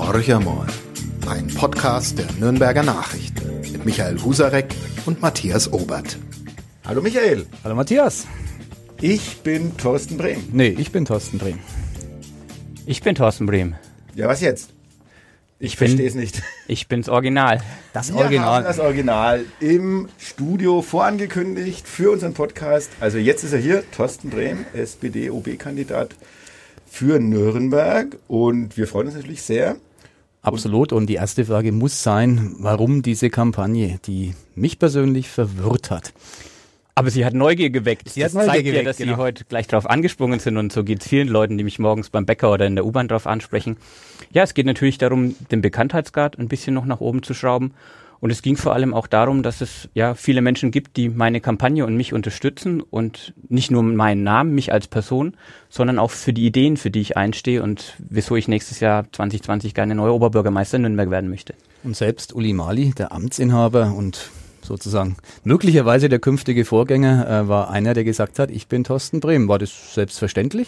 Horcher mal, ein Podcast der Nürnberger Nachrichten mit Michael Husarek und Matthias Obert. Hallo Michael. Hallo Matthias. Ich bin Thorsten Brehm. Nee, ich bin Thorsten Brehm. Ich bin Thorsten Brehm. Ja, was jetzt? Ich verstehe es nicht. Ich bin's Original. Das Wir Original. haben das Original im Studio vorangekündigt für unseren Podcast. Also jetzt ist er hier, Thorsten Brehm, SPD-OB-Kandidat für Nürnberg. Und wir freuen uns natürlich sehr. Absolut. Und die erste Frage muss sein, warum diese Kampagne, die mich persönlich verwirrt hat. Aber sie hat Neugier geweckt. Sie hat das Neugier zeigt geweckt, ja, dass genau. Sie heute gleich drauf angesprungen sind und so geht's vielen Leuten, die mich morgens beim Bäcker oder in der U-Bahn drauf ansprechen. Ja, es geht natürlich darum, den Bekanntheitsgrad ein bisschen noch nach oben zu schrauben. Und es ging vor allem auch darum, dass es ja viele Menschen gibt, die meine Kampagne und mich unterstützen und nicht nur meinen Namen, mich als Person, sondern auch für die Ideen, für die ich einstehe und wieso ich nächstes Jahr 2020 gerne neuer Oberbürgermeister in Nürnberg werden möchte. Und selbst Uli Mali, der Amtsinhaber und sozusagen möglicherweise der künftige Vorgänger, war einer, der gesagt hat, ich bin Thorsten Brehm. War das selbstverständlich?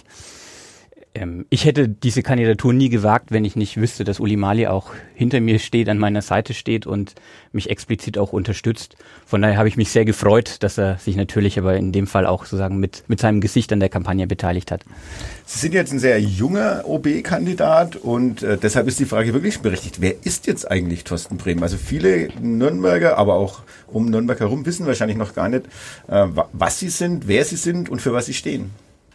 Ich hätte diese Kandidatur nie gewagt, wenn ich nicht wüsste, dass Uli Mali auch hinter mir steht, an meiner Seite steht und mich explizit auch unterstützt. Von daher habe ich mich sehr gefreut, dass er sich natürlich aber in dem Fall auch sozusagen mit seinem Gesicht an der Kampagne beteiligt hat. Sie sind jetzt ein sehr junger OB-Kandidat und deshalb ist die Frage wirklich berechtigt. Wer ist jetzt eigentlich Thorsten Brehm? Also viele Nürnberger, aber auch um Nürnberg herum, wissen wahrscheinlich noch gar nicht, was sie sind, wer sie sind und für was sie stehen.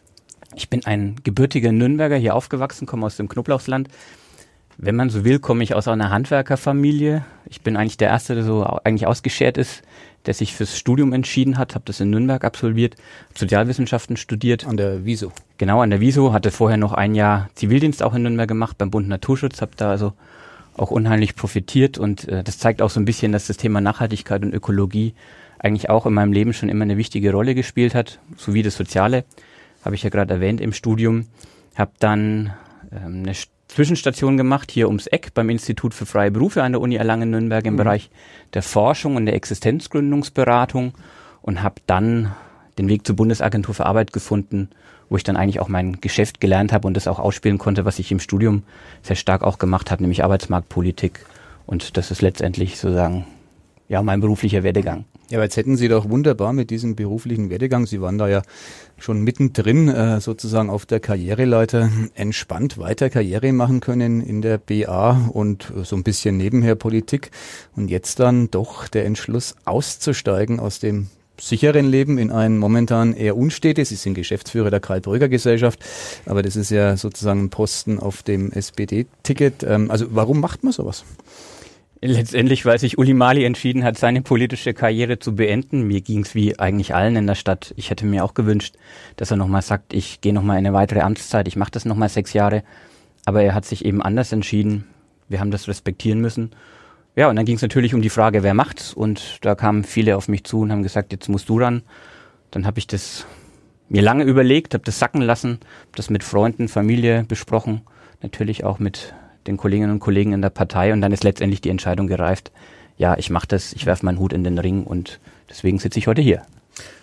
Ich bin ein gebürtiger Nürnberger, hier aufgewachsen, komme aus dem Knoblauchsland. Wenn man so will, komme ich aus einer Handwerkerfamilie. Ich bin eigentlich der Erste, der so eigentlich ausgeschert ist, der sich fürs Studium entschieden hat, habe das in Nürnberg absolviert, habe Sozialwissenschaften studiert. An der Wieso. Genau, an der Wieso, hatte vorher noch ein Jahr Zivildienst auch in Nürnberg gemacht, beim Bund Naturschutz, habe da also auch unheimlich profitiert und das zeigt auch so ein bisschen, dass das Thema Nachhaltigkeit und Ökologie eigentlich auch in meinem Leben schon immer eine wichtige Rolle gespielt hat, sowie das Soziale. Habe ich ja gerade erwähnt im Studium, habe dann eine Zwischenstation gemacht hier ums Eck beim Institut für freie Berufe an der Uni Erlangen-Nürnberg im Bereich der Forschung und der Existenzgründungsberatung und habe dann den Weg zur Bundesagentur für Arbeit gefunden, wo ich dann eigentlich auch mein Geschäft gelernt habe und das auch ausspielen konnte, was ich im Studium sehr stark auch gemacht habe, nämlich Arbeitsmarktpolitik. Und das ist letztendlich sozusagen ja mein beruflicher Werdegang. Ja, aber jetzt hätten Sie doch wunderbar mit diesem beruflichen Werdegang, Sie waren da ja schon mittendrin sozusagen auf der Karriereleiter, entspannt weiter Karriere machen können in der BA und so ein bisschen nebenher Politik. Und jetzt dann doch der Entschluss auszusteigen aus dem sicheren Leben in ein momentan eher unstetes. Sie sind Geschäftsführer der Karl-Bröger-Gesellschaft, aber das ist ja sozusagen ein Posten auf dem SPD-Ticket. Also warum macht man sowas? Letztendlich, weil sich Uli Mali entschieden hat, seine politische Karriere zu beenden. Mir ging es wie eigentlich allen in der Stadt. Ich hätte mir auch gewünscht, dass er nochmal sagt, ich gehe nochmal in eine weitere Amtszeit, ich mache das nochmal 6 Jahre. Aber er hat sich eben anders entschieden. Wir haben das respektieren müssen. Ja, und dann ging es natürlich um die Frage, wer macht's? Und da kamen viele auf mich zu und haben gesagt, jetzt musst du ran. Dann habe ich das mir lange überlegt, habe das sacken lassen, habe das mit Freunden, Familie besprochen, natürlich auch mit den Kolleginnen und Kollegen in der Partei und dann ist letztendlich die Entscheidung gereift, ja, ich mache das, ich werfe meinen Hut in den Ring und deswegen sitze ich heute hier.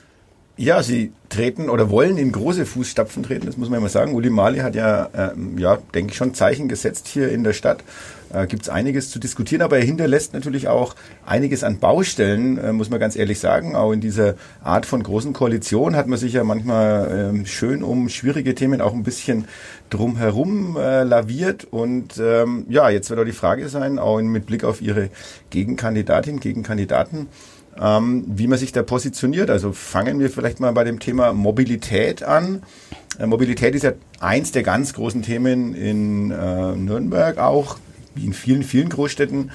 Ja, Sie treten oder wollen in große Fußstapfen treten, das muss man immer sagen. Uli Mali hat ja, denke ich schon, Zeichen gesetzt hier in der Stadt. Gibt es einiges zu diskutieren, aber er hinterlässt natürlich auch einiges an Baustellen, muss man ganz ehrlich sagen. Auch in dieser Art von großen Koalition hat man sich ja manchmal schön um schwierige Themen auch ein bisschen drumherum laviert. Und jetzt wird auch die Frage sein, auch mit Blick auf Ihre Gegenkandidatin, Gegenkandidaten, wie man sich da positioniert. Also fangen wir vielleicht mal bei dem Thema Mobilität an. Mobilität ist ja eins der ganz großen Themen in Nürnberg auch, wie in vielen, vielen Großstädten.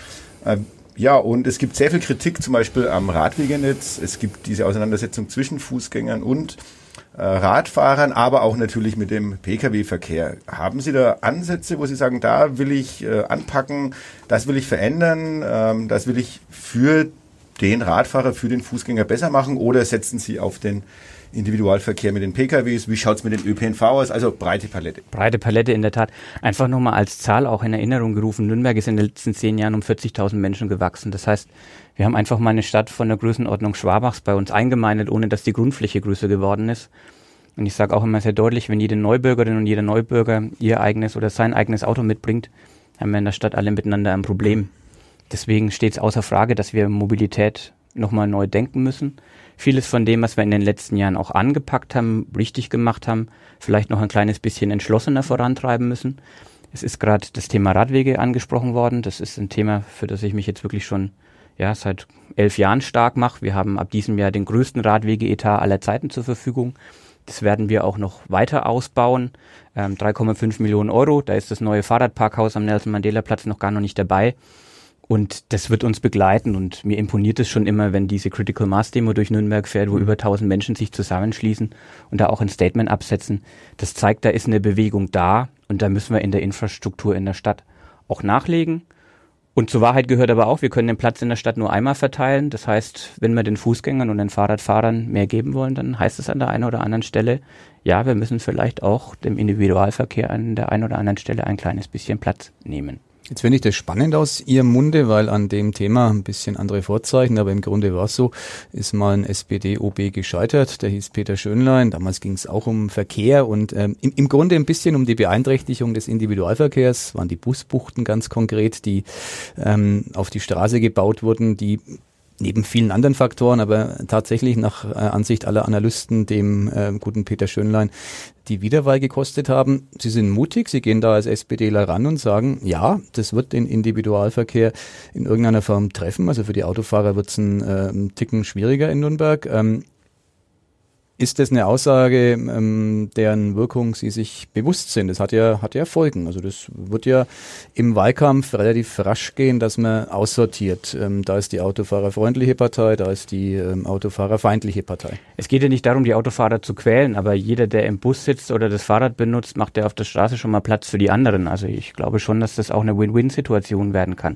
Und es gibt sehr viel Kritik zum Beispiel am Radwegenetz. Es gibt diese Auseinandersetzung zwischen Fußgängern und Radfahrern, aber auch natürlich mit dem Pkw-Verkehr. Haben Sie da Ansätze, wo Sie sagen, da will ich anpacken, das will ich verändern, das will ich für den Radfahrer, für den Fußgänger besser machen, oder setzen Sie auf den Individualverkehr mit den PKWs? Wie schaut es mit den ÖPNV aus? Also breite Palette. Breite Palette in der Tat. Einfach nochmal als Zahl auch in Erinnerung gerufen. Nürnberg ist in den letzten 10 Jahren um 40.000 Menschen gewachsen. Das heißt, wir haben einfach mal eine Stadt von der Größenordnung Schwabachs bei uns eingemeindet, ohne dass die Grundfläche größer geworden ist. Und ich sage auch immer sehr deutlich, wenn jede Neubürgerin und jeder Neubürger ihr eigenes oder sein eigenes Auto mitbringt, haben wir in der Stadt alle miteinander ein Problem. Deswegen steht es außer Frage, dass wir Mobilität nochmal neu denken müssen. Vieles von dem, was wir in den letzten Jahren auch angepackt haben, richtig gemacht haben, vielleicht noch ein kleines bisschen entschlossener vorantreiben müssen. Es ist gerade das Thema Radwege angesprochen worden. Das ist ein Thema, für das ich mich jetzt wirklich schon seit 11 Jahren stark mache. Wir haben ab diesem Jahr den größten Radwege-Etat aller Zeiten zur Verfügung. Das werden wir auch noch weiter ausbauen. 3,5 Millionen Euro. Da ist das neue Fahrradparkhaus am Nelson-Mandela-Platz noch gar noch nicht dabei. Und das wird uns begleiten. Und mir imponiert es schon immer, wenn diese Critical Mass Demo durch Nürnberg fährt, wo über 1000 Menschen sich zusammenschließen und da auch ein Statement absetzen. Das zeigt, da ist eine Bewegung da. Und da müssen wir in der Infrastruktur in der Stadt auch nachlegen. Und zur Wahrheit gehört aber auch, wir können den Platz in der Stadt nur einmal verteilen. Das heißt, wenn wir den Fußgängern und den Fahrradfahrern mehr geben wollen, dann heißt es an der einen oder anderen Stelle, ja, wir müssen vielleicht auch dem Individualverkehr an der einen oder anderen Stelle ein kleines bisschen Platz nehmen. Jetzt finde ich das spannend aus Ihrem Munde, weil an dem Thema ein bisschen andere Vorzeichen, aber im Grunde war es so, ist mal ein SPD-OB gescheitert, der hieß Peter Schönlein, damals ging es auch um Verkehr und im Grunde ein bisschen um die Beeinträchtigung des Individualverkehrs, waren die Busbuchten ganz konkret, die auf die Straße gebaut wurden, die neben vielen anderen Faktoren, aber tatsächlich nach Ansicht aller Analysten dem guten Peter Schönlein die Wiederwahl gekostet haben. Sie sind mutig, Sie gehen da als SPDler ran und sagen, ja, das wird den Individualverkehr in irgendeiner Form treffen. Also für die Autofahrer wird es ein Ticken schwieriger in Nürnberg. Ist das eine Aussage, deren Wirkung Sie sich bewusst sind? Das hat ja Folgen. Also das wird ja im Wahlkampf relativ rasch gehen, dass man aussortiert. Da ist die autofahrerfreundliche Partei, da ist die autofahrerfeindliche Partei. Es geht ja nicht darum, die Autofahrer zu quälen, aber jeder, der im Bus sitzt oder das Fahrrad benutzt, macht ja auf der Straße schon mal Platz für die anderen. Also ich glaube schon, dass das auch eine Win-Win-Situation werden kann.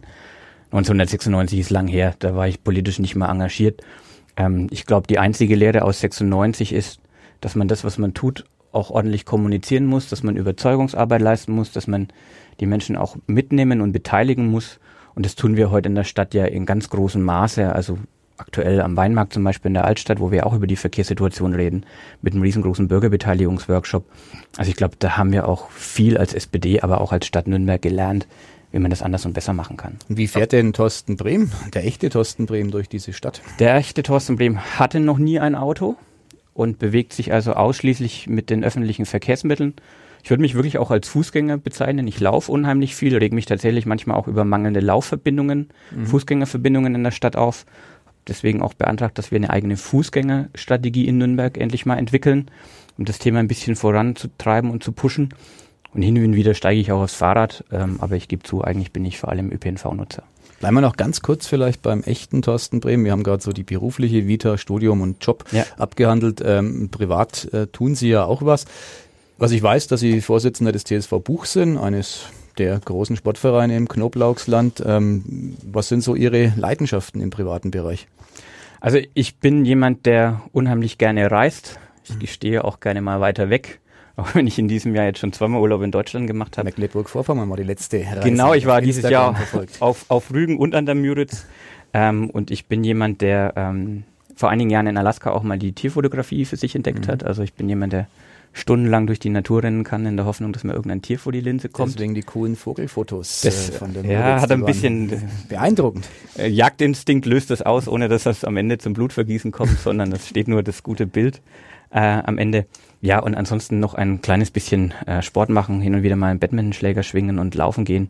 1996 ist lang her, da war ich politisch nicht mehr engagiert. Ich glaube, die einzige Lehre aus 96 ist, dass man das, was man tut, auch ordentlich kommunizieren muss, dass man Überzeugungsarbeit leisten muss, dass man die Menschen auch mitnehmen und beteiligen muss. Und das tun wir heute in der Stadt ja in ganz großem Maße. Also aktuell am Weinmarkt zum Beispiel in der Altstadt, wo wir auch über die Verkehrssituation reden, mit einem riesengroßen Bürgerbeteiligungsworkshop. Also ich glaube, da haben wir auch viel als SPD, aber auch als Stadt Nürnberg gelernt, wie man das anders und besser machen kann. Und wie fährt denn Thorsten Brehm, der echte Thorsten Brehm, durch diese Stadt? Der echte Thorsten Brehm hatte noch nie ein Auto und bewegt sich also ausschließlich mit den öffentlichen Verkehrsmitteln. Ich würde mich wirklich auch als Fußgänger bezeichnen. Ich laufe unheimlich viel, reg mich tatsächlich manchmal auch über mangelnde Laufverbindungen, Fußgängerverbindungen in der Stadt auf. Deswegen auch beantragt, dass wir eine eigene Fußgängerstrategie in Nürnberg endlich mal entwickeln, um das Thema ein bisschen voranzutreiben und zu pushen. Und hin und wieder steige ich auch aufs Fahrrad, aber ich gebe zu, eigentlich bin ich vor allem ÖPNV-Nutzer. Bleiben wir noch ganz kurz vielleicht beim echten Thorsten Brehm. Wir haben gerade so die berufliche Vita, Studium und Job abgehandelt. Privat tun Sie ja auch was. Was ich weiß, dass Sie Vorsitzender des TSV Buch sind, eines der großen Sportvereine im Knoblauchsland. Was sind so Ihre Leidenschaften im privaten Bereich? Also ich bin jemand, der unheimlich gerne reist. Ich gestehe auch gerne mal weiter weg. Auch wenn ich in diesem Jahr jetzt schon zweimal Urlaub in Deutschland gemacht habe. Mecklenburg-Vorpommern war die letzte Reise. Genau, ich war dieses Jahr auf Rügen und an der Müritz. Und ich bin jemand, der vor einigen Jahren in Alaska auch mal die Tierfotografie für sich entdeckt hat. Also ich bin jemand, der stundenlang durch die Natur rennen kann, in der Hoffnung, dass mir irgendein Tier vor die Linse kommt. Deswegen die coolen Vogelfotos von der Müritz. Ja, hat ein bisschen beeindruckend. Jagdinstinkt löst das aus, ohne dass das am Ende zum Blutvergießen kommt, sondern es steht nur das gute Bild am Ende. Ja, und ansonsten noch ein kleines bisschen Sport machen, hin und wieder mal einen Badmintonschläger schwingen und laufen gehen.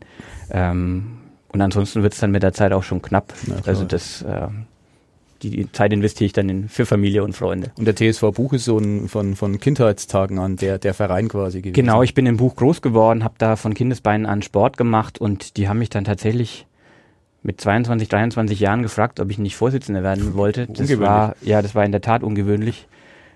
Und ansonsten wird es dann mit der Zeit auch schon knapp. Also die Zeit investiere ich dann für Familie und Freunde. Und der TSV Buch ist so von Kindheitstagen an der Verein quasi gewesen. Genau, ich bin in Buch groß geworden, habe da von Kindesbeinen an Sport gemacht und die haben mich dann tatsächlich mit 22, 23 Jahren gefragt, ob ich nicht Vorsitzender werden wollte. Das war in der Tat ungewöhnlich.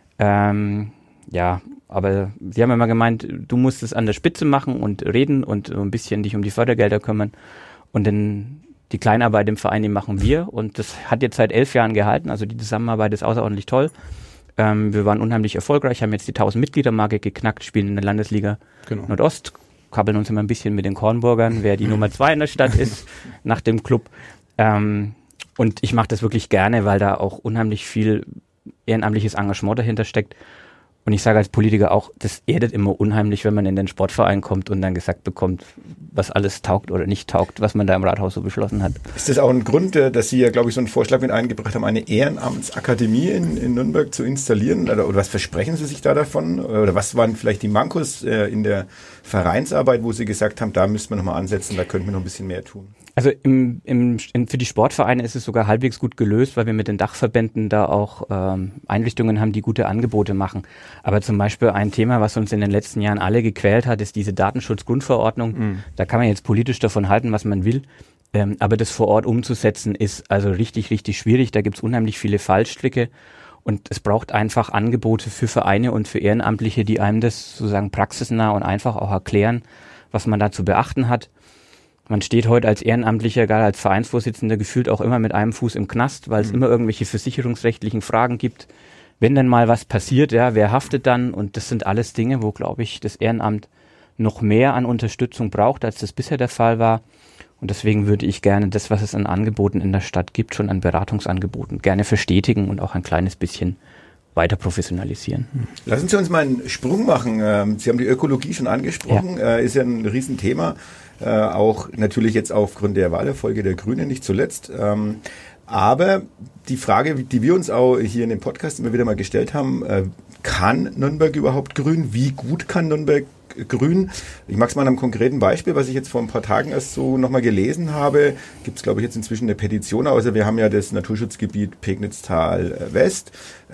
Aber sie haben immer gemeint, du musst es an der Spitze machen und reden und so ein bisschen dich um die Fördergelder kümmern. Und dann die Kleinarbeit im Verein, die machen wir. Und das hat jetzt seit 11 Jahren gehalten. Also die Zusammenarbeit ist außerordentlich toll. Wir waren unheimlich erfolgreich, haben jetzt die 1000-Mitglieder-Marke geknackt, spielen in der Landesliga Nordost, kabbeln uns immer ein bisschen mit den Kornburgern, wer die Nummer 2 in der Stadt ist, nach dem Club. Und ich mache das wirklich gerne, weil da auch unheimlich viel ehrenamtliches Engagement dahinter steckt. Und ich sage als Politiker auch, das erdet immer unheimlich, wenn man in den Sportverein kommt und dann gesagt bekommt, was alles taugt oder nicht taugt, was man da im Rathaus so beschlossen hat. Ist das auch ein Grund, dass Sie ja, glaube ich, so einen Vorschlag mit eingebracht haben, eine Ehrenamtsakademie in Nürnberg zu installieren? Oder was versprechen Sie sich da davon? Oder was waren vielleicht die Mankos in der Vereinsarbeit, wo Sie gesagt haben, da müssten wir nochmal ansetzen, da könnten wir noch ein bisschen mehr tun? Also für die Sportvereine ist es sogar halbwegs gut gelöst, weil wir mit den Dachverbänden da auch Einrichtungen haben, die gute Angebote machen. Aber zum Beispiel ein Thema, was uns in den letzten Jahren alle gequält hat, ist diese Datenschutzgrundverordnung. Da kann man jetzt politisch davon halten, was man will. Aber das vor Ort umzusetzen ist also richtig, richtig schwierig. Da gibt's unheimlich viele Fallstricke. Und es braucht einfach Angebote für Vereine und für Ehrenamtliche, die einem das sozusagen praxisnah und einfach auch erklären, was man da zu beachten hat. Man steht heute als Ehrenamtlicher, gerade als Vereinsvorsitzender, gefühlt auch immer mit einem Fuß im Knast, weil es immer irgendwelche versicherungsrechtlichen Fragen gibt. Wenn dann mal was passiert, ja, wer haftet dann? Und das sind alles Dinge, wo, glaube ich, das Ehrenamt noch mehr an Unterstützung braucht, als das bisher der Fall war. Und deswegen würde ich gerne das, was es an Angeboten in der Stadt gibt, schon an Beratungsangeboten, gerne verstetigen und auch ein kleines bisschen weiter professionalisieren. Lassen Sie uns mal einen Sprung machen. Sie haben die Ökologie schon angesprochen, ist ja ein Riesenthema, auch natürlich jetzt aufgrund der Wahlerfolge der Grünen nicht zuletzt. Aber die Frage, die wir uns auch hier in dem Podcast immer wieder mal gestellt haben, kann Nürnberg überhaupt grün? Wie gut kann Nürnberg grün? Ich mag es mal an einem konkreten Beispiel, was ich jetzt vor ein paar Tagen erst so nochmal gelesen habe. Gibt es, glaube ich, jetzt inzwischen eine Petition. Also wir haben ja das Naturschutzgebiet Pegnitztal West.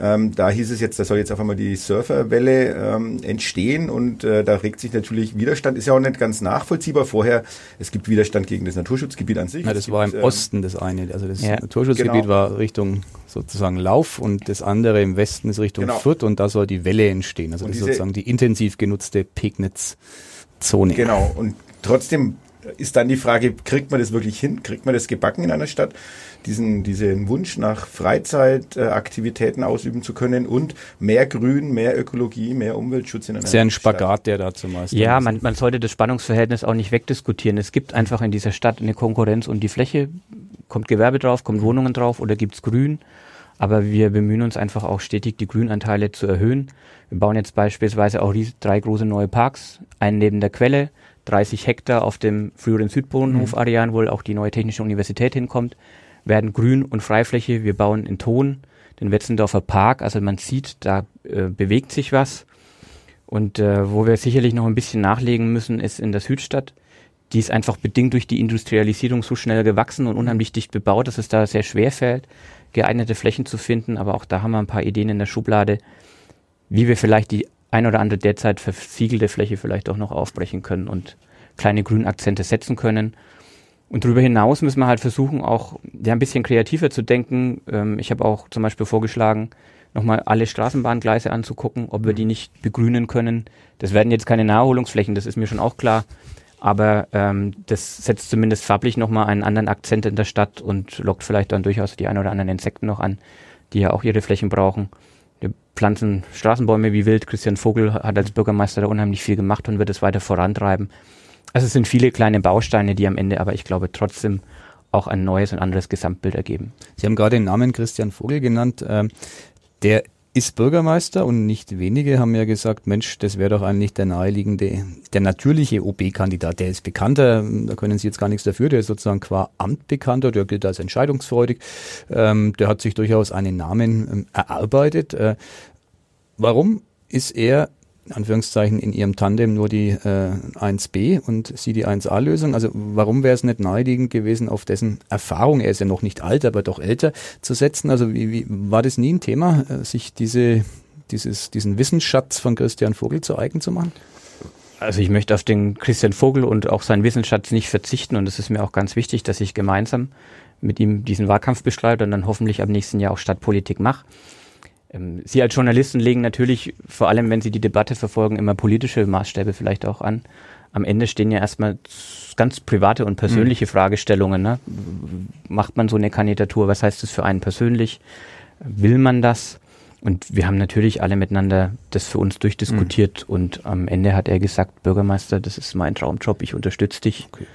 Da hieß es jetzt, da soll jetzt auf einmal die Surferwelle entstehen und da regt sich natürlich Widerstand. Ist ja auch nicht ganz nachvollziehbar vorher. Es gibt Widerstand gegen das Naturschutzgebiet an sich. Ja, das war im Osten das eine. Also das Naturschutzgebiet war Richtung sozusagen Lauf und das andere im Westen ist Richtung Fürth und da soll die Welle entstehen. Also das ist sozusagen die intensiv genutzte Pegnitz-Zone. Genau. Und trotzdem ist dann die Frage, kriegt man das wirklich hin? Kriegt man das gebacken in einer Stadt? Diesen Wunsch nach Freizeitaktivitäten ausüben zu können und mehr Grün, mehr Ökologie, mehr Umweltschutz in einer Stadt. Sehr ein Spagat, der da zu meistern ist. Ja, man sollte das Spannungsverhältnis auch nicht wegdiskutieren. Es gibt einfach in dieser Stadt eine Konkurrenz um die Fläche. Kommt Gewerbe drauf, kommt Wohnungen drauf oder gibt's Grün? Aber wir bemühen uns einfach auch stetig, die Grünanteile zu erhöhen. Wir bauen jetzt beispielsweise auch 3 große neue Parks, einen neben der Quelle, 30 Hektar auf dem früheren Südbahnhof-Areal, wo auch die neue Technische Universität hinkommt, werden Grün- und Freifläche. Wir bauen in Thon den Wetzendorfer Park, also man sieht, da bewegt sich was. Und wo wir sicherlich noch ein bisschen nachlegen müssen, ist in der Südstadt. Die ist einfach bedingt durch die Industrialisierung so schnell gewachsen und unheimlich dicht bebaut, dass es da sehr schwer fällt, geeignete Flächen zu finden. Aber auch da haben wir ein paar Ideen in der Schublade, wie wir vielleicht die ein oder andere derzeit versiegelte Fläche vielleicht auch noch aufbrechen können und kleine Grünakzente setzen können. Und darüber hinaus müssen wir halt versuchen, auch ein bisschen kreativer zu denken. Ich habe auch zum Beispiel vorgeschlagen, nochmal alle Straßenbahngleise anzugucken, ob wir die nicht begrünen können. Das werden jetzt keine Naherholungsflächen, das ist mir schon auch klar. Aber das setzt zumindest farblich nochmal einen anderen Akzent in der Stadt und lockt vielleicht dann durchaus die ein oder anderen Insekten noch an, die ja auch ihre Flächen brauchen. Wir pflanzen Straßenbäume wie wild. Christian Vogel hat als Bürgermeister da unheimlich viel gemacht und wird es weiter vorantreiben. Also es sind viele kleine Bausteine, die am Ende aber, ich glaube, trotzdem auch ein neues und anderes Gesamtbild ergeben. Sie haben gerade den Namen Christian Vogel genannt. Der ist Bürgermeister und nicht wenige haben ja gesagt, Mensch, das wäre doch eigentlich der natürliche OB-Kandidat. Der ist bekannter, da können Sie jetzt gar nichts dafür, der ist sozusagen qua Amt bekannter, der gilt als entscheidungsfreudig, der hat sich durchaus einen Namen erarbeitet. Warum ist er, in Anführungszeichen, in Ihrem Tandem nur die 1b und Sie die 1a-Lösung? Also warum wäre es nicht naheliegend gewesen, auf dessen Erfahrung, er ist ja noch nicht alt, aber doch älter, zu setzen? Also wie war das nie ein Thema, sich diesen Wissensschatz von Christian Vogel zu eigen zu machen? Also ich möchte auf den Christian Vogel und auch seinen Wissensschatz nicht verzichten und es ist mir auch ganz wichtig, dass ich gemeinsam mit ihm diesen Wahlkampf bestreite und dann hoffentlich ab nächsten Jahr auch Stadtpolitik mache. Sie als Journalisten legen natürlich, vor allem wenn Sie die Debatte verfolgen, immer politische Maßstäbe vielleicht auch an. Am Ende stehen ja erstmal ganz private und persönliche Fragestellungen. Ne? Macht man so eine Kandidatur? Was heißt das für einen persönlich? Will man das? Und wir haben natürlich alle miteinander das für uns durchdiskutiert und am Ende hat er gesagt, Bürgermeister, das ist mein Traumjob, ich unterstütze dich. Okay.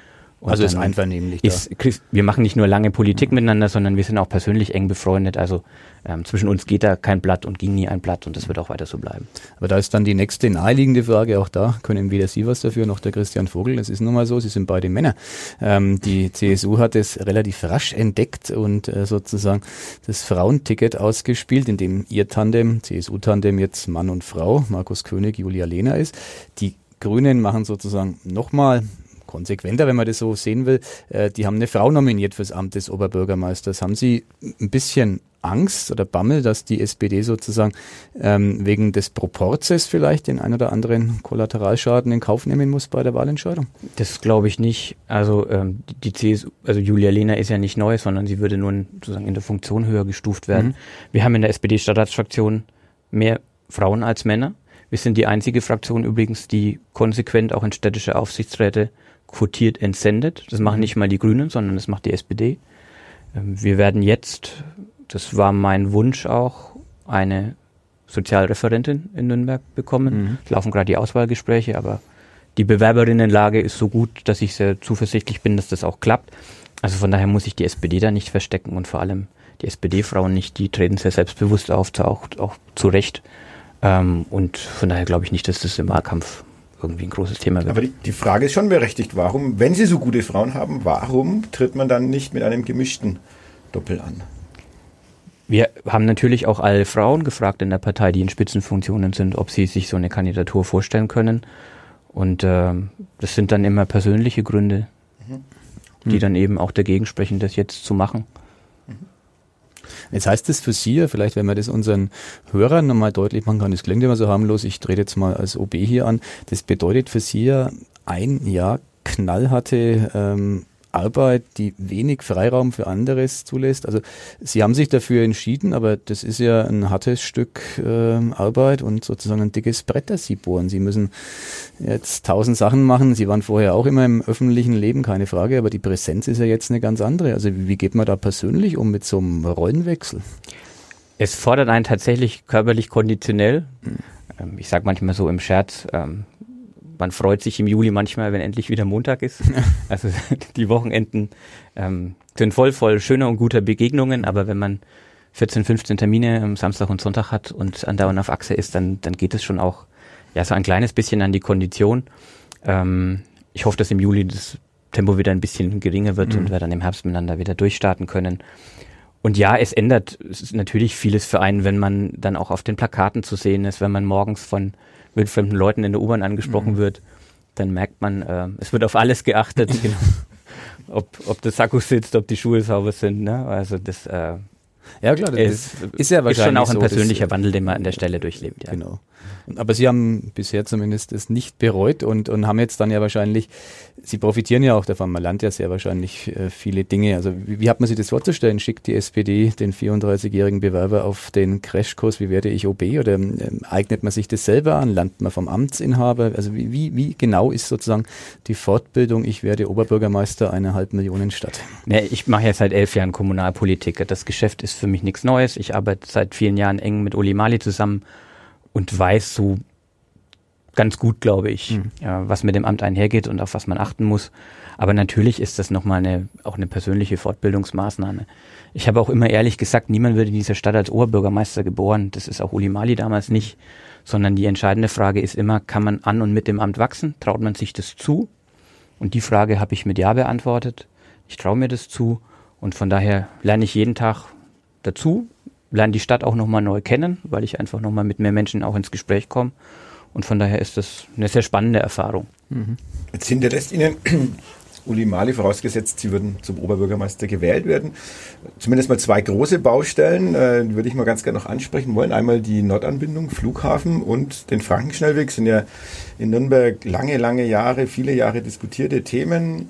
Und also ist einvernehmlich da. Wir machen nicht nur lange Politik miteinander, sondern wir sind auch persönlich eng befreundet. Also zwischen uns geht da kein Blatt und ging nie ein Blatt und das wird auch weiter so bleiben. Aber da ist dann die nächste naheliegende Frage, auch da können weder Sie was dafür noch der Christian Vogel. Das ist nun mal so, Sie sind beide Männer. Die CSU hat es relativ rasch entdeckt und sozusagen das Frauenticket ausgespielt, in dem Ihr Tandem, CSU-Tandem jetzt Mann und Frau, Markus König, Julia Lehner ist. Die Grünen machen sozusagen nochmal konsequenter, wenn man das so sehen will. Die haben eine Frau nominiert fürs Amt des Oberbürgermeisters. Haben Sie ein bisschen Angst oder Bammel, dass die SPD sozusagen wegen des Proporzes vielleicht den ein oder anderen Kollateralschaden in Kauf nehmen muss bei der Wahlentscheidung? Das glaube ich nicht. Also die CSU, also Julia Lehner ist ja nicht neu, sondern sie würde nur sozusagen in der Funktion höher gestuft werden. Wir haben in der SPD-Stadtratsfraktion mehr Frauen als Männer. Wir sind die einzige Fraktion übrigens, die konsequent auch in städtische Aufsichtsräte quotiert entsendet. Das machen nicht mal die Grünen, sondern das macht die SPD. Wir werden jetzt, das war mein Wunsch auch, eine Sozialreferentin in Nürnberg bekommen. Es laufen gerade die Auswahlgespräche, aber die Bewerberinnenlage ist so gut, dass ich sehr zuversichtlich bin, dass das auch klappt. Also von daher muss ich die SPD da nicht verstecken und vor allem die SPD-Frauen nicht, die treten sehr selbstbewusst auf, auch zu Recht. Und von daher glaube ich nicht, dass das im Wahlkampf irgendwie ein großes Thema wird. Aber die Frage ist schon berechtigt, warum, wenn Sie so gute Frauen haben, warum tritt man dann nicht mit einem gemischten Doppel an? Wir haben natürlich auch alle Frauen gefragt in der Partei, die in Spitzenfunktionen sind, ob sie sich so eine Kandidatur vorstellen können. Und das sind dann immer persönliche Gründe, die dann eben auch dagegen sprechen, das jetzt zu machen. Jetzt heißt es für Sie, vielleicht wenn man das unseren Hörern nochmal deutlich machen kann, das klingt immer so harmlos, ich trete jetzt mal als OB hier an, das bedeutet für Sie ja ein Jahr knallharte Arbeit, die wenig Freiraum für anderes zulässt. Also Sie haben sich dafür entschieden, aber das ist ja ein hartes Stück Arbeit und sozusagen ein dickes Brett, das Sie bohren. Sie müssen jetzt 1000 Sachen machen. Sie waren vorher auch immer im öffentlichen Leben, keine Frage, aber die Präsenz ist ja jetzt eine ganz andere. Also wie geht man da persönlich um mit so einem Rollenwechsel? Es fordert einen tatsächlich körperlich konditionell. Ich sage manchmal so im Scherz, man freut sich im Juli manchmal, wenn endlich wieder Montag ist. Also die Wochenenden sind voll schöner und guter Begegnungen, aber wenn man 14, 15 Termine am Samstag und Sonntag hat und andauernd auf Achse ist, dann geht es schon auch ja so ein kleines bisschen an die Kondition. Ich hoffe, dass im Juli das Tempo wieder ein bisschen geringer wird und wir dann im Herbst miteinander wieder durchstarten können. Und ja, es ist natürlich vieles für einen, wenn man dann auch auf den Plakaten zu sehen ist, wenn man morgens von wildfremden Leuten in der U-Bahn angesprochen wird, dann merkt man, es wird auf alles geachtet, ob der Sakko sitzt, ob die Schuhe sauber sind. Ne? Also das ja klar, das ist ja wahrscheinlich schon auch ein so, persönlicher Wandel, den man an der Stelle durchlebt. Ja. Genau. Aber Sie haben bisher zumindest es nicht bereut und haben jetzt dann ja wahrscheinlich, Sie profitieren ja auch davon, man lernt ja sehr wahrscheinlich viele Dinge. Also wie hat man sich das vorzustellen? Schickt die SPD den 34-jährigen Bewerber auf den Crashkurs, wie werde ich OB? Oder eignet man sich das selber an? Lernt man vom Amtsinhaber? Also wie genau ist sozusagen die Fortbildung, ich werde Oberbürgermeister einer 500.000 Stadt? Ja, ich mache ja seit 11 Jahren Kommunalpolitik. Das Geschäft ist für mich nichts Neues. Ich arbeite seit vielen Jahren eng mit Uli Mali zusammen und weiß so ganz gut, glaube ich, ja, was mit dem Amt einhergeht und auf was man achten muss. Aber natürlich ist das nochmal auch eine persönliche Fortbildungsmaßnahme. Ich habe auch immer ehrlich gesagt, niemand wird in dieser Stadt als Oberbürgermeister geboren. Das ist auch Uli Mali damals nicht. Sondern die entscheidende Frage ist immer, kann man an und mit dem Amt wachsen? Traut man sich das zu? Und die Frage habe ich mit Ja beantwortet. Ich traue mir das zu. Und von daher lerne ich jeden Tag dazu, lerne die Stadt auch nochmal neu kennen, weil ich einfach nochmal mit mehr Menschen auch ins Gespräch komme. Und von daher ist das eine sehr spannende Erfahrung. Jetzt hinterlässt Ihnen Uli Mali, vorausgesetzt, Sie würden zum Oberbürgermeister gewählt werden, zumindest mal 2 große Baustellen, die würde ich mal ganz gerne noch ansprechen wollen. Einmal die Nordanbindung, Flughafen und den Frankenschnellweg, sind ja in Nürnberg viele Jahre diskutierte Themen.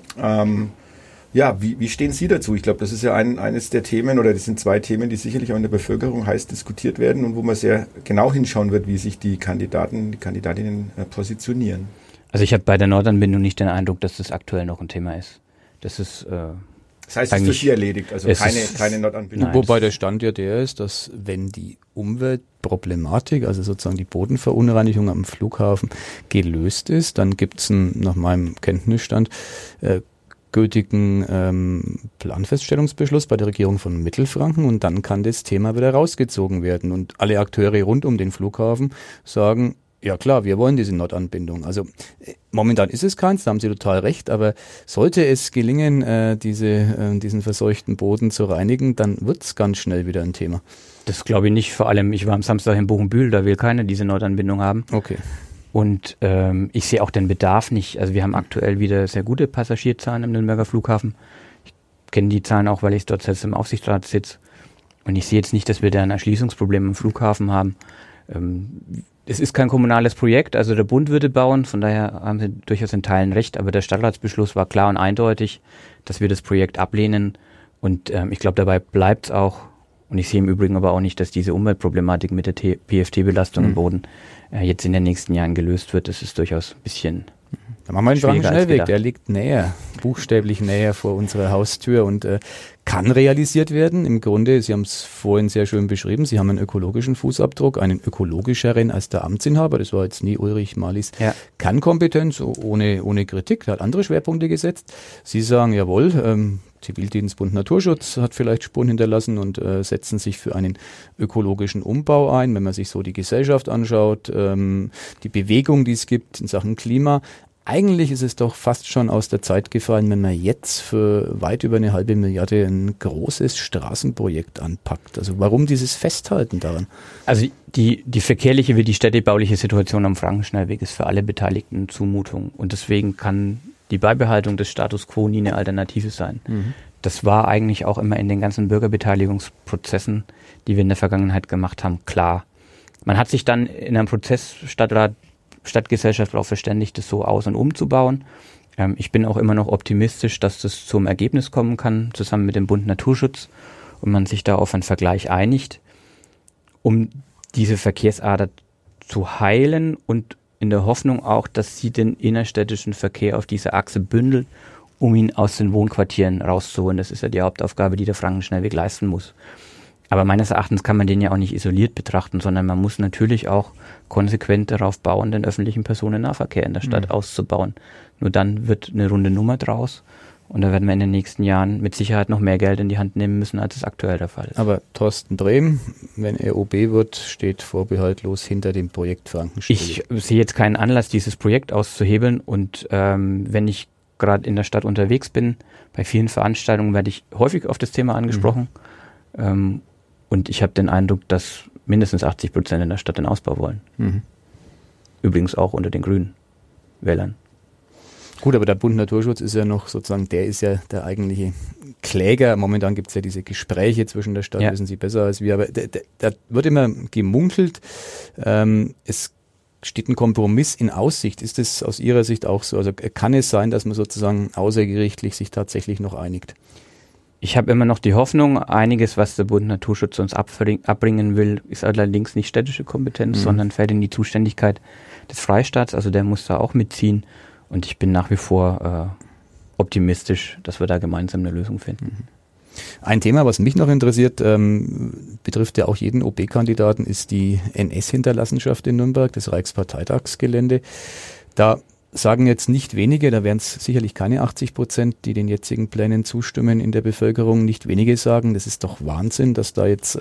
Ja, wie stehen Sie dazu? Ich glaube, das ist ja eines der Themen, oder das sind 2 Themen, die sicherlich auch in der Bevölkerung heiß diskutiert werden und wo man sehr genau hinschauen wird, wie sich die Kandidatinnen positionieren. Also ich habe bei der Nordanbindung nicht den Eindruck, dass das aktuell noch ein Thema ist. Das ist das heißt, es ist für Sie erledigt, also keine Nordanbindung. Nein. Wobei der Stand ja der ist, dass wenn die Umweltproblematik, also sozusagen die Bodenverunreinigung am Flughafen gelöst ist, dann gibt es nach meinem Kenntnisstand gültigen Planfeststellungsbeschluss bei der Regierung von Mittelfranken und dann kann das Thema wieder rausgezogen werden. Und alle Akteure rund um den Flughafen sagen, ja klar, wir wollen diese Nordanbindung. Also momentan ist es keins, da haben Sie total recht, aber sollte es gelingen, diesen verseuchten Boden zu reinigen, dann wird es ganz schnell wieder ein Thema. Das glaube ich nicht, vor allem, ich war am Samstag in Bochum-Bühl, da will keiner diese Nordanbindung haben. Okay. Und ich sehe auch den Bedarf nicht. Also wir haben aktuell wieder sehr gute Passagierzahlen am Nürnberger Flughafen. Ich kenne die Zahlen auch, weil ich dort selbst im Aufsichtsrat sitze. Und ich sehe jetzt nicht, dass wir da ein Erschließungsproblem am Flughafen haben. Es ist kein kommunales Projekt, also der Bund würde bauen, von daher haben Sie durchaus in Teilen recht, aber der Stadtratsbeschluss war klar und eindeutig, dass wir das Projekt ablehnen und ich glaube, dabei bleibt es auch. Und ich sehe im Übrigen aber auch nicht, dass diese Umweltproblematik mit der PFT-Belastung im Boden jetzt in den nächsten Jahren gelöst wird. Das ist durchaus ein bisschen Da machen wir einen Frankenschnellweg, der liegt näher, buchstäblich näher vor unserer Haustür und kann realisiert werden. Im Grunde, Sie haben es vorhin sehr schön beschrieben, Sie haben einen ökologischen Fußabdruck, einen ökologischeren als der Amtsinhaber. Das war jetzt nie Ulrich Malis Kernkompetenz, ohne Kritik. Er hat andere Schwerpunkte gesetzt. Sie sagen, jawohl, Zivildienst, Bund Naturschutz hat vielleicht Spuren hinterlassen und setzen sich für einen ökologischen Umbau ein. Wenn man sich so die Gesellschaft anschaut, die Bewegung, die es gibt in Sachen Klima, eigentlich ist es doch fast schon aus der Zeit gefallen, wenn man jetzt für weit über 1,5 Milliarde ein großes Straßenprojekt anpackt. Also warum dieses Festhalten daran? Also die verkehrliche wie die städtebauliche Situation am Frankenschnellweg ist für alle Beteiligten Zumutung. Und deswegen kann die Beibehaltung des Status quo nie eine Alternative sein. Das war eigentlich auch immer in den ganzen Bürgerbeteiligungsprozessen, die wir in der Vergangenheit gemacht haben, klar. Man hat sich dann in einem Prozess Stadtgesellschaft darauf verständigt, das so aus- und umzubauen. Ich bin auch immer noch optimistisch, dass das zum Ergebnis kommen kann, zusammen mit dem Bund Naturschutz und man sich da auf einen Vergleich einigt, um diese Verkehrsader zu heilen und in der Hoffnung auch, dass sie den innerstädtischen Verkehr auf dieser Achse bündelt, um ihn aus den Wohnquartieren rauszuholen. Das ist ja die Hauptaufgabe, die der Frankenschnellweg leisten muss. Aber meines Erachtens kann man den ja auch nicht isoliert betrachten, sondern man muss natürlich auch konsequent darauf bauen, den öffentlichen Personennahverkehr in der Stadt auszubauen. Nur dann wird eine runde Nummer draus und da werden wir in den nächsten Jahren mit Sicherheit noch mehr Geld in die Hand nehmen müssen, als es aktuell der Fall ist. Aber Thorsten Brehm, wenn er OB wird, steht vorbehaltlos hinter dem Projekt Frankenschnellweg. Ich sehe jetzt keinen Anlass, dieses Projekt auszuhebeln und wenn ich gerade in der Stadt unterwegs bin, bei vielen Veranstaltungen werde ich häufig auf das Thema angesprochen. Und ich habe den Eindruck, dass mindestens 80% in der Stadt den Ausbau wollen. Übrigens auch unter den grünen Wählern. Gut, aber der Bund Naturschutz ist ja noch sozusagen, der ist ja der eigentliche Kläger. Momentan gibt es ja diese Gespräche zwischen der Stadt, wissen Sie besser als wir. Aber da wird immer gemunkelt, es steht ein Kompromiss in Aussicht. Ist das aus Ihrer Sicht auch so? Also kann es sein, dass man sozusagen außergerichtlich sich tatsächlich noch einigt? Ich habe immer noch die Hoffnung, einiges, was der Bund Naturschutz uns abbringen will, ist allerdings nicht städtische Kompetenz, sondern fällt in die Zuständigkeit des Freistaats. Also der muss da auch mitziehen. Und ich bin nach wie vor optimistisch, dass wir da gemeinsam eine Lösung finden. Ein Thema, was mich noch interessiert, betrifft ja auch jeden OB-Kandidaten, ist die NS-Hinterlassenschaft in Nürnberg, das Reichsparteitagsgelände. Da sagen jetzt nicht wenige, da wären es sicherlich keine 80%, die den jetzigen Plänen zustimmen in der Bevölkerung. Nicht wenige sagen, das ist doch Wahnsinn, dass da jetzt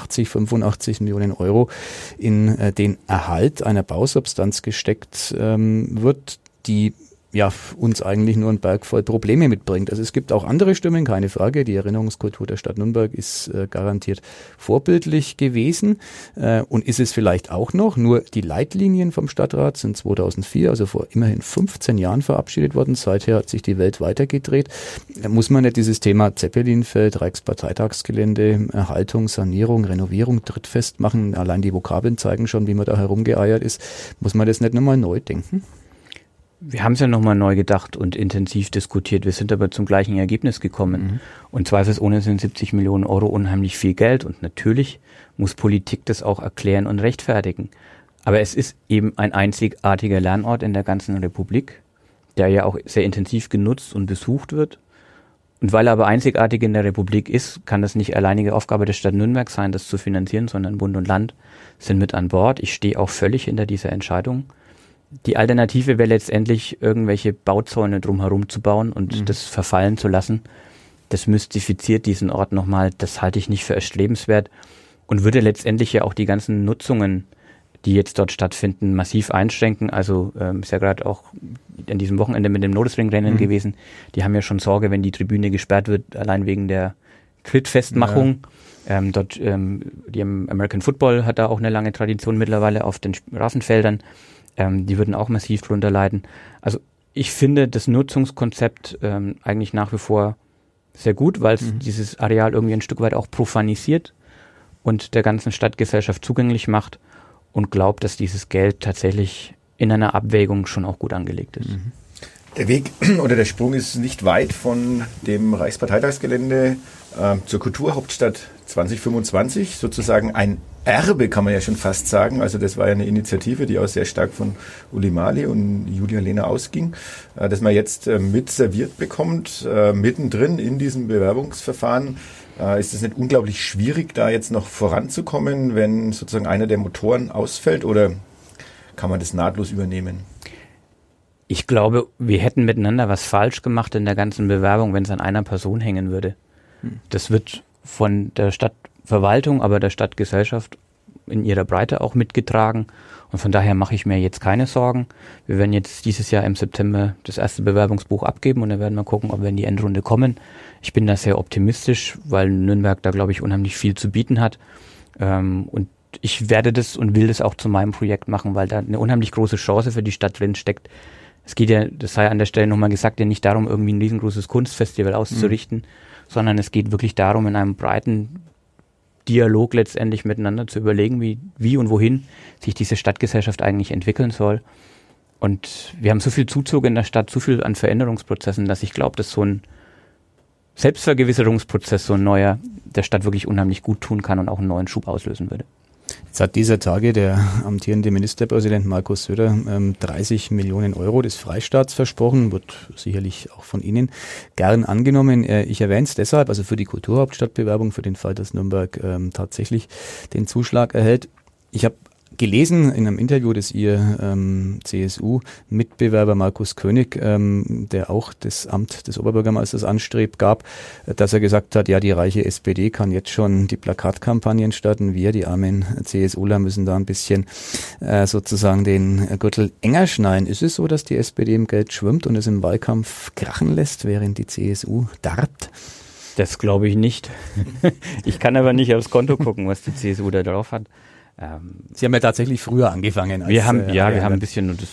85 Millionen Euro in den Erhalt einer Bausubstanz gesteckt wird, die ja uns eigentlich nur einen Berg voll Probleme mitbringt. Also es gibt auch andere Stimmen, keine Frage. Die Erinnerungskultur der Stadt Nürnberg ist garantiert vorbildlich gewesen und ist es vielleicht auch noch. Nur die Leitlinien vom Stadtrat sind 2004, also vor immerhin 15 Jahren verabschiedet worden. Seither hat sich die Welt weitergedreht. Muss man nicht dieses Thema Zeppelinfeld, Reichsparteitagsgelände, Erhaltung, Sanierung, Renovierung trittfest machen? Allein die Vokabeln zeigen schon, wie man da herumgeeiert ist. Muss man das nicht nochmal neu denken? Wir haben es ja nochmal neu gedacht und intensiv diskutiert. Wir sind aber zum gleichen Ergebnis gekommen. Und zweifelsohne sind 70 Millionen Euro unheimlich viel Geld. Und natürlich muss Politik das auch erklären und rechtfertigen. Aber es ist eben ein einzigartiger Lernort in der ganzen Republik, der ja auch sehr intensiv genutzt und besucht wird. Und weil er aber einzigartig in der Republik ist, kann das nicht alleinige Aufgabe der Stadt Nürnberg sein, das zu finanzieren, sondern Bund und Land sind mit an Bord. Ich stehe auch völlig hinter dieser Entscheidung. Die Alternative wäre letztendlich, irgendwelche Bauzäune drumherum zu bauen und das verfallen zu lassen. Das mystifiziert diesen Ort nochmal. Das halte ich nicht für erstrebenswert und würde letztendlich ja auch die ganzen Nutzungen, die jetzt dort stattfinden, massiv einschränken. Also ist ja gerade auch an diesem Wochenende mit dem Nordesring-Rennen gewesen. Die haben ja schon Sorge, wenn die Tribüne gesperrt wird, allein wegen der Trittfestmachung. Ja. Die American Football hat da auch eine lange Tradition mittlerweile auf den Rasenfeldern. Die würden auch massiv drunter leiden. Also ich finde das Nutzungskonzept eigentlich nach wie vor sehr gut, weil es dieses Areal irgendwie ein Stück weit auch profanisiert und der ganzen Stadtgesellschaft zugänglich macht und glaubt, dass dieses Geld tatsächlich in einer Abwägung schon auch gut angelegt ist. Der Weg oder der Sprung ist nicht weit von dem Reichsparteitagsgelände zur Kulturhauptstadt 2025, sozusagen ein Erbe, kann man ja schon fast sagen. Also das war ja eine Initiative, die auch sehr stark von Uli Mali und Julia Lehner ausging, dass man jetzt mit serviert bekommt, mittendrin in diesem Bewerbungsverfahren. Ist es nicht unglaublich schwierig, da jetzt noch voranzukommen, wenn sozusagen einer der Motoren ausfällt, oder kann man das nahtlos übernehmen? Ich glaube, wir hätten miteinander was falsch gemacht in der ganzen Bewerbung, wenn es an einer Person hängen würde. Das wird von der Stadtverwaltung, aber der Stadtgesellschaft in ihrer Breite auch mitgetragen. Und von daher mache ich mir jetzt keine Sorgen. Wir werden jetzt dieses Jahr im September das erste Bewerbungsbuch abgeben und dann werden wir gucken, ob wir in die Endrunde kommen. Ich bin da sehr optimistisch, weil Nürnberg da, glaube ich, unheimlich viel zu bieten hat. Und ich werde das und will das auch zu meinem Projekt machen, weil da eine unheimlich große Chance für die Stadt drin steckt. Es geht ja, das sei an der Stelle nochmal gesagt, ja nicht darum, irgendwie ein riesengroßes Kunstfestival auszurichten, sondern es geht wirklich darum, in einem breiten Dialog letztendlich miteinander zu überlegen, wie und wohin sich diese Stadtgesellschaft eigentlich entwickeln soll. Und wir haben so viel Zuzug in der Stadt, so viel an Veränderungsprozessen, dass ich glaube, dass so ein Selbstvergewisserungsprozess, so ein neuer, der Stadt wirklich unheimlich gut tun kann und auch einen neuen Schub auslösen würde. Jetzt hat dieser Tage der amtierende Ministerpräsident Markus Söder 30 Millionen Euro des Freistaats versprochen, wird sicherlich auch von Ihnen gern angenommen. Ich erwähne es deshalb, also für die Kulturhauptstadtbewerbung, für den Fall, dass Nürnberg tatsächlich den Zuschlag erhält. Ich habe gelesen in einem Interview, das Ihr CSU-Mitbewerber Markus König, der auch das Amt des Oberbürgermeisters anstrebt, gab, dass er gesagt hat, ja, die reiche SPD kann jetzt schon die Plakatkampagnen starten. Wir, die armen CSUler, müssen da ein bisschen sozusagen den Gürtel enger schneiden. Ist es so, dass die SPD im Geld schwimmt und es im Wahlkampf krachen lässt, während die CSU darbt? Das glaube ich nicht. Ich kann aber nicht aufs Konto gucken, was die CSU da drauf hat. Sie haben ja tatsächlich früher angefangen. Wir haben ein bisschen, und das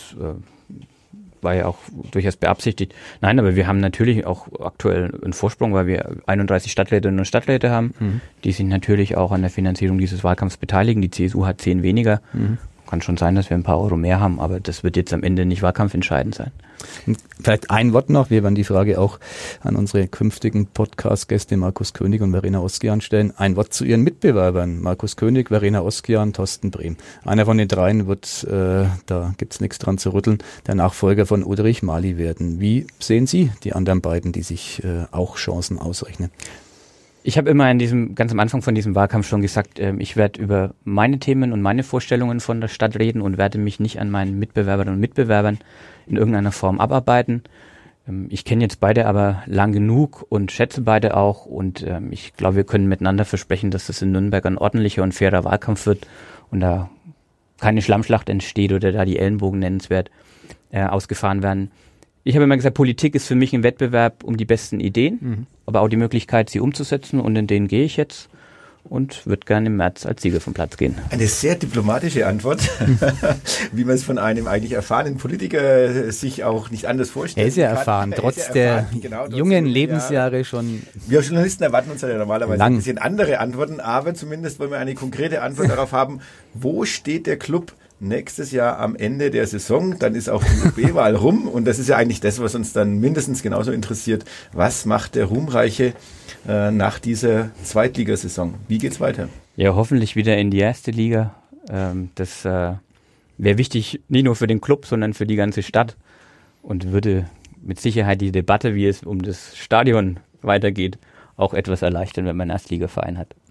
war ja auch durchaus beabsichtigt. Nein, aber wir haben natürlich auch aktuell einen Vorsprung, weil wir 31 Stadträtinnen und Stadträte haben, die sich natürlich auch an der Finanzierung dieses Wahlkampfs beteiligen. Die CSU hat 10 weniger. Kann schon sein, dass wir ein paar Euro mehr haben, aber das wird jetzt am Ende nicht wahlkampfentscheidend sein. Und vielleicht ein Wort noch, wir werden die Frage auch an unsere künftigen Podcast-Gäste Markus König und Verena Oskian stellen. Ein Wort zu Ihren Mitbewerbern, Markus König, Verena Oskian, Thorsten Brehm. Einer von den dreien wird, da gibt's nichts dran zu rütteln, der Nachfolger von Ulrich Mali werden. Wie sehen Sie die anderen beiden, die sich auch Chancen ausrechnen? Ich habe immer ganz am Anfang von diesem Wahlkampf schon gesagt, ich werde über meine Themen und meine Vorstellungen von der Stadt reden und werde mich nicht an meinen Mitbewerberinnen und Mitbewerbern in irgendeiner Form abarbeiten. Ich kenne jetzt beide aber lang genug und schätze beide auch und ich glaube, wir können miteinander versprechen, dass das in Nürnberg ein ordentlicher und fairer Wahlkampf wird und da keine Schlammschlacht entsteht oder da die Ellenbogen nennenswert ausgefahren werden. Ich habe immer gesagt, Politik ist für mich ein Wettbewerb um die besten Ideen, aber auch die Möglichkeit, sie umzusetzen und in denen gehe ich jetzt und würde gerne im März als Sieger vom Platz gehen. Eine sehr diplomatische Antwort, wie man es von einem eigentlich erfahrenen Politiker sich auch nicht anders vorstellt. Er ist ja erfahren, trotz der jungen Lebensjahre schon. Wir Journalisten erwarten uns ja normalerweise ein bisschen andere Antworten, aber zumindest wollen wir eine konkrete Antwort darauf haben, wo steht der Club nächstes Jahr am Ende der Saison, dann ist auch die ÖB-Wahl rum und das ist ja eigentlich das, was uns dann mindestens genauso interessiert. Was macht der Ruhmreiche nach dieser Zweitligasaison? Wie geht's weiter? Ja, hoffentlich wieder in die erste Liga. Das wäre wichtig, nicht nur für den Club, sondern für die ganze Stadt und würde mit Sicherheit die Debatte, wie es um das Stadion weitergeht, auch etwas erleichtern, wenn man einen Erstligaverein hat.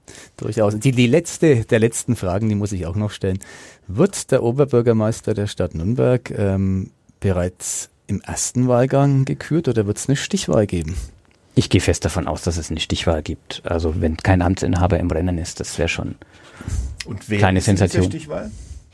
Durchaus. Die letzte der letzten Fragen, die muss ich auch noch stellen. Wird der Oberbürgermeister der Stadt Nürnberg bereits im ersten Wahlgang gekürt oder wird es eine Stichwahl geben? Ich gehe fest davon aus, dass es eine Stichwahl gibt. Also wenn kein Amtsinhaber im Rennen ist, das wäre schon eine kleine Sensation. Stichwahl?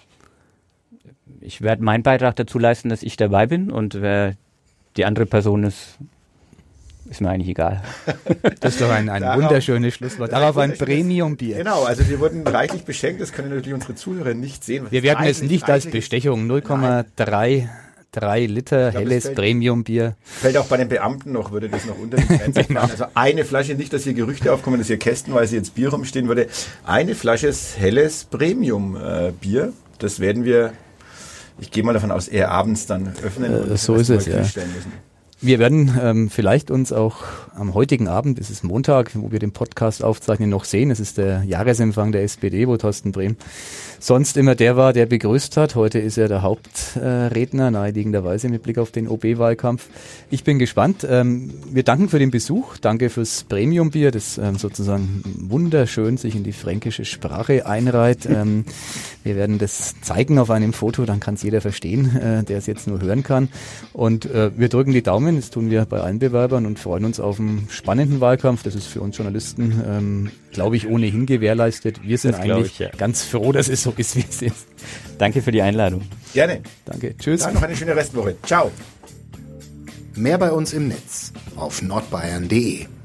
Ich werde meinen Beitrag dazu leisten, dass ich dabei bin, und wer die andere Person ist mir eigentlich egal. Das ist doch ein wunderschönes Schlusswort. Darauf ein Premium-Bier. Genau, also wir wurden reichlich beschenkt, das können natürlich unsere Zuhörer nicht sehen. Wir werden es nicht als Bestechung, 0,3 Liter helles Premium-Bier. Fällt auch bei den Beamten noch, würde das noch unter die Grenze fallen. Also eine Flasche, nicht, dass hier Gerüchte aufkommen, dass hier kästenweise jetzt Bier rumstehen würde. Eine Flasche helles Premium-Bier, das werden wir, ich gehe mal davon aus, eher abends dann öffnen. So ist es, ja. Wir werden vielleicht uns auch am heutigen Abend, es ist Montag, wo wir den Podcast aufzeichnen, noch sehen. Es ist der Jahresempfang der SPD, wo Thorsten Brehm sonst immer der war, der begrüßt hat. Heute ist er der Hauptredner, naheliegenderweise mit Blick auf den OB-Wahlkampf. Ich bin gespannt. Wir danken für den Besuch. Danke fürs Premium-Bier, das sozusagen wunderschön sich in die fränkische Sprache einreiht. Wir werden das zeigen auf einem Foto, dann kann es jeder verstehen, der es jetzt nur hören kann. Und wir drücken die Daumen. Das tun wir bei allen Bewerbern und freuen uns auf einen spannenden Wahlkampf. Das ist für uns Journalisten, glaube ich, ohnehin gewährleistet. Wir sind eigentlich ganz froh, dass es so ist, wie es ist. Danke für die Einladung. Gerne. Danke. Tschüss. Dann noch eine schöne Restwoche. Ciao. Mehr bei uns im Netz auf nordbayern.de.